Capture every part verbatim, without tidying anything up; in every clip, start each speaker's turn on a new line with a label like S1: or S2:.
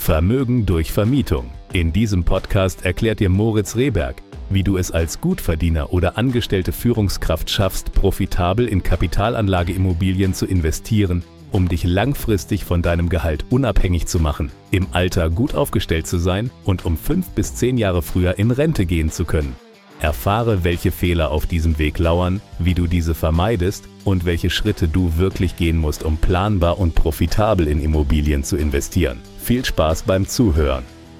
S1: Vermögen durch Vermietung. In diesem Podcast erklärt dir Moritz Rehberg, wie du es als Gutverdiener oder angestellte Führungskraft schaffst, profitabel in Kapitalanlageimmobilien zu investieren, um dich langfristig von deinem Gehalt unabhängig zu machen, im Alter gut aufgestellt zu sein und um fünf bis zehn Jahre früher in Rente gehen zu können. Erfahre, welche Fehler auf diesem Weg lauern, wie du diese vermeidest und welche Schritte du wirklich gehen musst, um planbar und profitabel in Immobilien zu investieren. Viel Spaß beim Zuhören!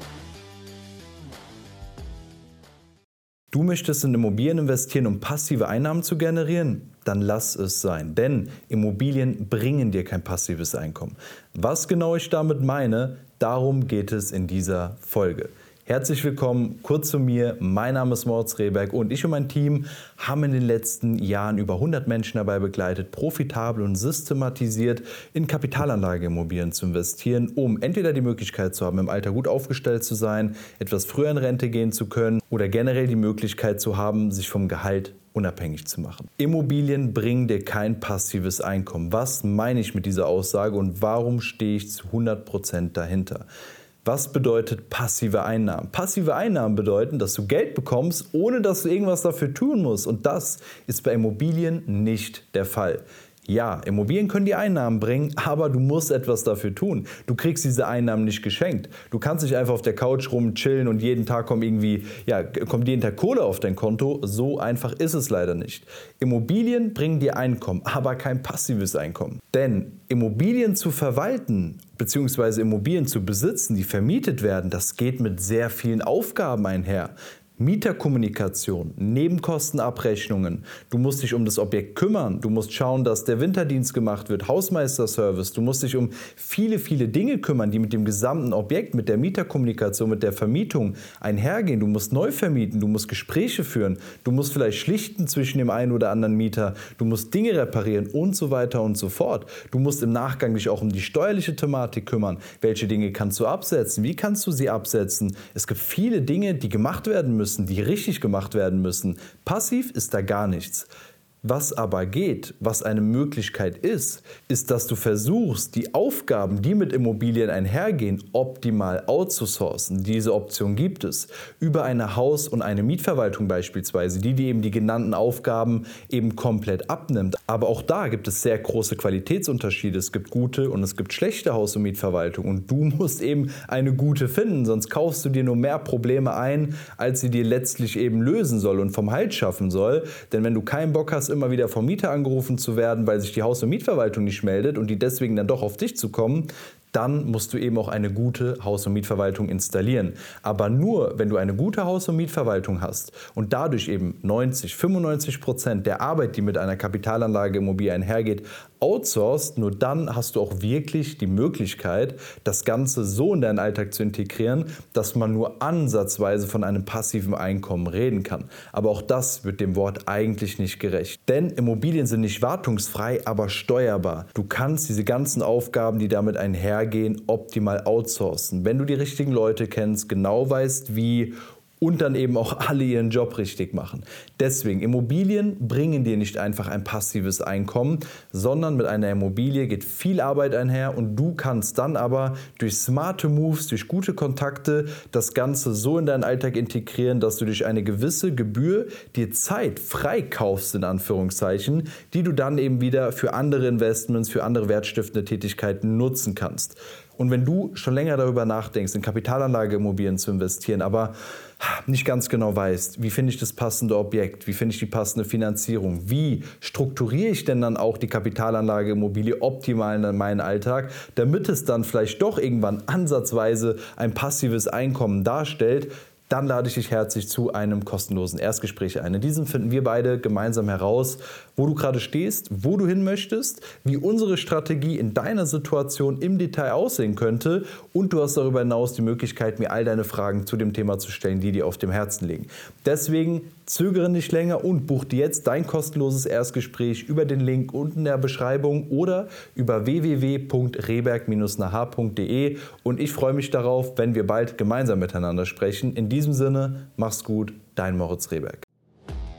S2: Du möchtest in Immobilien investieren, um passive Einnahmen zu generieren? Dann lass es sein, denn Immobilien bringen dir kein passives Einkommen. Was genau ich damit meine, darum geht es in dieser Folge. Herzlich willkommen, kurz zu mir, mein Name ist Moritz Rehberg und ich und mein Team haben in den letzten Jahren über hundert Menschen dabei begleitet, profitabel und systematisiert in Kapitalanlageimmobilien zu investieren, um entweder die Möglichkeit zu haben, im Alter gut aufgestellt zu sein, etwas früher in Rente gehen zu können oder generell die Möglichkeit zu haben, sich vom Gehalt unabhängig zu machen. Immobilien bringen dir kein passives Einkommen. Was meine ich mit dieser Aussage und warum stehe ich zu hundert Prozent dahinter? Was bedeutet passive Einnahmen? Passive Einnahmen bedeuten, dass du Geld bekommst, ohne dass du irgendwas dafür tun musst. Und das ist bei Immobilien nicht der Fall. Ja, Immobilien können die Einnahmen bringen, aber du musst etwas dafür tun. Du kriegst diese Einnahmen nicht geschenkt. Du kannst nicht einfach auf der Couch rumchillen und jeden Tag kommt irgendwie, ja, kommt jeden Tag Kohle auf dein Konto. So einfach ist es leider nicht. Immobilien bringen dir Einkommen, aber kein passives Einkommen. Denn Immobilien zu verwalten bzw. Immobilien zu besitzen, die vermietet werden, das geht mit sehr vielen Aufgaben einher. Mieterkommunikation, Nebenkostenabrechnungen, du musst dich um das Objekt kümmern, du musst schauen, dass der Winterdienst gemacht wird, Hausmeisterservice, du musst dich um viele, viele Dinge kümmern, die mit dem gesamten Objekt, mit der Mieterkommunikation, mit der Vermietung einhergehen. Du musst neu vermieten, du musst Gespräche führen, du musst vielleicht schlichten zwischen dem einen oder anderen Mieter, du musst Dinge reparieren und so weiter und so fort. Du musst im Nachgang dich auch um die steuerliche Thematik kümmern. Welche Dinge kannst du absetzen? Wie kannst du sie absetzen? Es gibt viele Dinge, die gemacht werden müssen, die richtig gemacht werden müssen. Passiv ist da gar nichts. Was aber geht, was eine Möglichkeit ist, ist, dass du versuchst, die Aufgaben, die mit Immobilien einhergehen, optimal outzusourcen. Diese Option gibt es. Über eine Haus- und eine Mietverwaltung beispielsweise, die dir eben die genannten Aufgaben eben komplett abnimmt. Aber auch da gibt es sehr große Qualitätsunterschiede. Es gibt gute und es gibt schlechte Haus- und Mietverwaltung. Und du musst eben eine gute finden, sonst kaufst du dir nur mehr Probleme ein, als sie dir letztlich eben lösen soll und vom Halt schaffen soll. Denn wenn du keinen Bock hast, immer wieder vom Mieter angerufen zu werden, weil sich die Haus- und Mietverwaltung nicht meldet und die deswegen dann doch auf dich zu kommen, dann musst du eben auch eine gute Haus- und Mietverwaltung installieren. Aber nur, wenn du eine gute Haus- und Mietverwaltung hast und dadurch eben neunzig, fünfundneunzig Prozent der Arbeit, die mit einer Kapitalanlageimmobilie einhergeht, outsourced, nur dann hast du auch wirklich die Möglichkeit, das Ganze so in deinen Alltag zu integrieren, dass man nur ansatzweise von einem passiven Einkommen reden kann. Aber auch das wird dem Wort eigentlich nicht gerecht. Denn Immobilien sind nicht wartungsfrei, aber steuerbar. Du kannst diese ganzen Aufgaben, die damit einhergehen, optimal outsourcen. Wenn du die richtigen Leute kennst, genau weißt wie und dann eben auch alle ihren Job richtig machen. Deswegen, Immobilien bringen dir nicht einfach ein passives Einkommen, sondern mit einer Immobilie geht viel Arbeit einher und du kannst dann aber durch smarte Moves, durch gute Kontakte das Ganze so in deinen Alltag integrieren, dass du durch eine gewisse Gebühr dir Zeit freikaufst, in Anführungszeichen, die du dann eben wieder für andere Investments, für andere wertstiftende Tätigkeiten nutzen kannst. Und wenn du schon länger darüber nachdenkst, in Kapitalanlageimmobilien zu investieren, aber nicht ganz genau weißt, wie finde ich das passende Objekt, wie finde ich die passende Finanzierung, wie strukturiere ich denn dann auch die Kapitalanlageimmobilie optimal in meinen Alltag, damit es dann vielleicht doch irgendwann ansatzweise ein passives Einkommen darstellt, dann lade ich dich herzlich zu einem kostenlosen Erstgespräch ein. In diesem finden wir beide gemeinsam heraus, wo du gerade stehst, wo du hin möchtest, wie unsere Strategie in deiner Situation im Detail aussehen könnte und du hast darüber hinaus die Möglichkeit, mir all deine Fragen zu dem Thema zu stellen, die dir auf dem Herzen liegen. Deswegen zögere nicht länger und buch dir jetzt dein kostenloses Erstgespräch über den Link unten in der Beschreibung oder über w w w punkt rehberg Bindestrich nach punkt de und ich freue mich darauf, wenn wir bald gemeinsam miteinander sprechen. In diesem Sinne, mach's gut, dein Moritz Rehberg.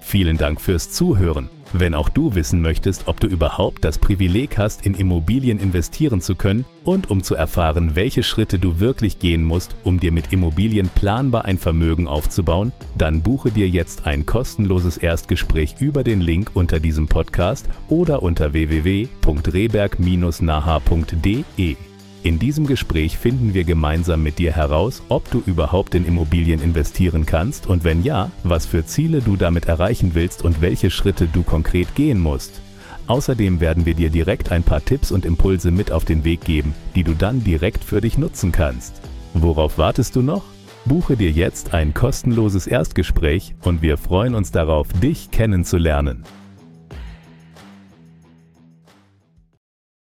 S1: Vielen Dank fürs Zuhören. Wenn auch du wissen möchtest, ob du überhaupt das Privileg hast, in Immobilien investieren zu können und um zu erfahren, welche Schritte du wirklich gehen musst, um dir mit Immobilien planbar ein Vermögen aufzubauen, dann buche dir jetzt ein kostenloses Erstgespräch über den Link unter diesem Podcast oder unter w w w punkt rehberg Bindestrich naha punkt de. In diesem Gespräch finden wir gemeinsam mit dir heraus, ob du überhaupt in Immobilien investieren kannst und wenn ja, was für Ziele du damit erreichen willst und welche Schritte du konkret gehen musst. Außerdem werden wir dir direkt ein paar Tipps und Impulse mit auf den Weg geben, die du dann direkt für dich nutzen kannst. Worauf wartest du noch? Buche dir jetzt ein kostenloses Erstgespräch und wir freuen uns darauf, dich kennenzulernen.